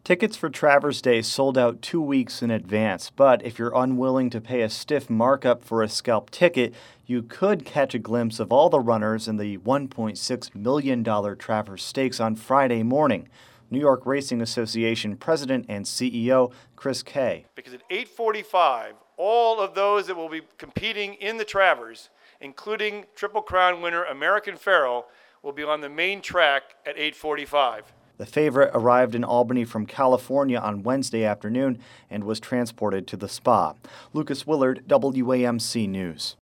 Tickets for Travers Day sold out 2 weeks in advance, but if you're unwilling to pay a stiff markup for a scalp ticket, you could catch a glimpse of all the runners in the $1.6 million Travers Stakes on Friday morning. New York Racing Association President and CEO Chris Kay. Because at 8:45, all of those that will be competing in the Travers, including Triple Crown winner American Pharoah, will be on the main track at 8:45. The favorite arrived in Albany from California on Wednesday afternoon and was transported to the Spa. Lucas Willard, WAMC News.